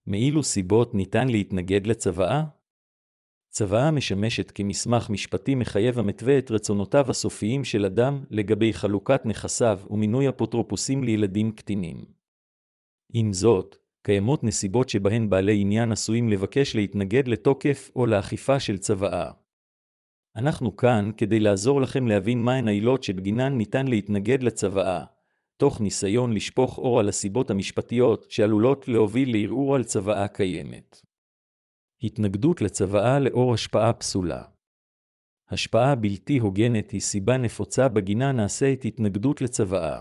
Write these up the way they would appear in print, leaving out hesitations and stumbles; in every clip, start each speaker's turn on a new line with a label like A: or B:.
A: מאילו סיבות ניתן להתנגד לצוואה? צוואה משמשת כמסמך משפטי מחייב המתווה את רצונותיו הסופיים של אדם לגבי חלוקת נכסיו ומינוי אפוטרופוסים לילדים קטינים. עם זאת, קיימות נסיבות שבהן בעלי עניין עשויים לבקש להתנגד לתוקף או לאכיפה של צוואה. אנחנו כאן כדי לעזור לכם להבין מהן העילות שבגינן ניתן להתנגד לצוואה, תוך ניסיון לשפוך אור על הסיבות המשפטיות שעלולות להוביל לערעור על צוואה קיימת. התנגדות לצוואה לאור השפעה פסולה. השפעה בלתי הוגנת היא סיבה נפוצה בגינה נעשית התנגדות לצוואה.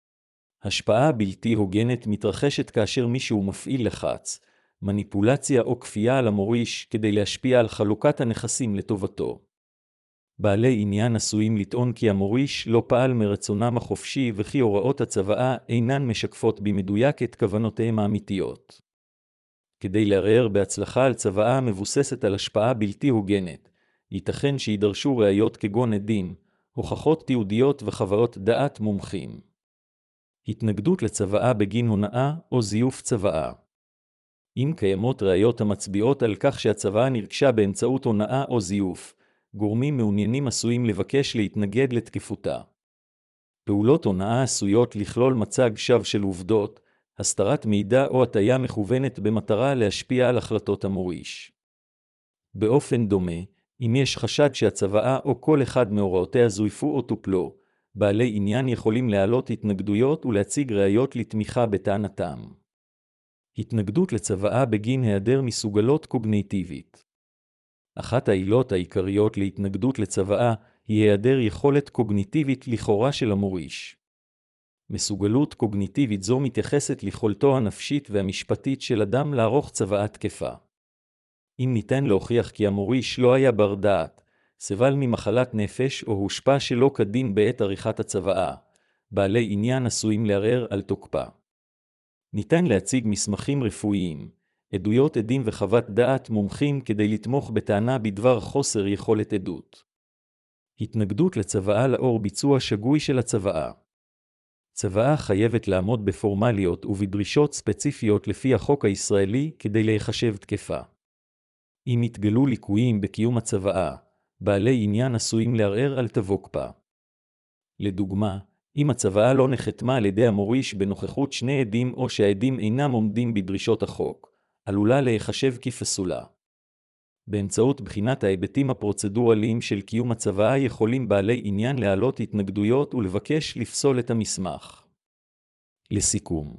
A: השפעה בלתי הוגנת מתרחשת כאשר מישהו מפעיל לחץ, מניפולציה או כפייה על המוריש כדי להשפיע על חלוקת הנכסים לטובתו. בעלי עניין עשויים לטעון כי המוריש לא פעל מרצונם החופשי וכי הוראות הצוואה אינן משקפות במדויק את כוונותיהם האמיתיות. כדי לערער בהצלחה על צוואה מבוססת על השפעה בלתי הוגנת, ייתכן שידרשו ראיות כגון עדים, הוכחות תיעודיות וחוות דעת מומחים. התנגדות לצוואה בגין הונאה או זיוף צוואה. אם קיימות ראיות המצביעות על כך שהצוואה נרכשה באמצעות הונאה או זיוף, גורמים מעוניינים עשויים לבקש להתנגד לתקפותה. פעולות הונאה עשויות לכלול מצג שווא של עובדות, הסתרת מידע או הטעיה מכוונת במטרה להשפיע על החלטות המוריש. באופן דומה, אם יש חשד שהצוואה או כל אחד מהוראותיה זויפו או טופלו, בעלי עניין יכולים להעלות התנגדויות ולהציג ראיות לתמיכה בטענתם. התנגדות לצוואה בגין היעדר מסוגלות קוגניטיבית. אחת העילות העיקריות להתנגדות לצוואה היא היעדר יכולת קוגניטיבית לכאורה של המוריש. מסוגלות קוגניטיבית זו מתייחסת ליכולתו הנפשית והמשפטית של אדם לערוך צוואה תקפה. אם ניתן להוכיח כי המוריש לא היה בר דעת, סבל ממחלת נפש או הושפע שלא כדין בעת עריכת הצוואה, בעלי עניין עשויים לערער על תוקפה. ניתן להציג מסמכים רפואיים, עדויות עדים וחוות דעת מומחים כדי לתמוך בטענה בדבר חוסר יכולת עדות. התנגדות לצוואה לאור ביצוע שגוי של הצוואה. צוואה חייבת לעמוד בפורמליות ובדרישות ספציפיות לפי החוק הישראלי כדי להיחשב תקפה. אם יתגלו ליקויים בקיום הצוואה, בעלי עניין עשויים לערער על תוקפה. לדוגמה, אם הצוואה לא נחתמה על ידי המוריש בנוכחות שני עדים או שהעדים אינם עומדים בדרישות החוק, עלולה להיחשב כפסולה. באמצעות בחינת ההיבטים הפרוצדורליים של קיום הצוואה יכולים בעלי עניין להעלות התנגדויות ולבקש לפסול את המסמך. לסיכום,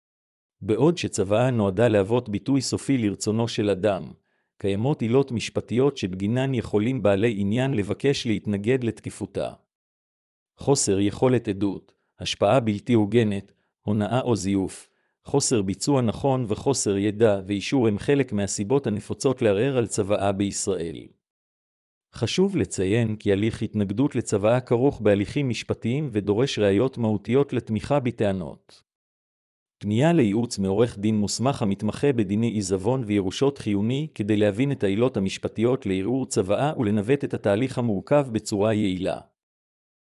A: בעוד שצוואה נועדה להוות ביטוי סופי לרצונו של אדם, קיימות עילות משפטיות שבגינן יכולים בעלי עניין לבקש להתנגד לתקפותה. חוסר יכולת עדות, השפעה בלתי הוגנת, הונאה או זיוף, חוסר ביצוע נכון וחוסר ידע ואישור הם חלק מהסיבות הנפוצות לערער על צוואה בישראל. חשוב לציין כי הליך התנגדות לצוואה כרוך בהליכים משפטיים ודורש ראיות מהותיות לתמיכה בטענות. פנייה לייעוץ מעורך דין מוסמך המתמחה בדיני עיזבון וירושות חיוני כדי להבין את העילות המשפטיות לערעור צוואה ולנווט את התהליך המורכב בצורה יעילה.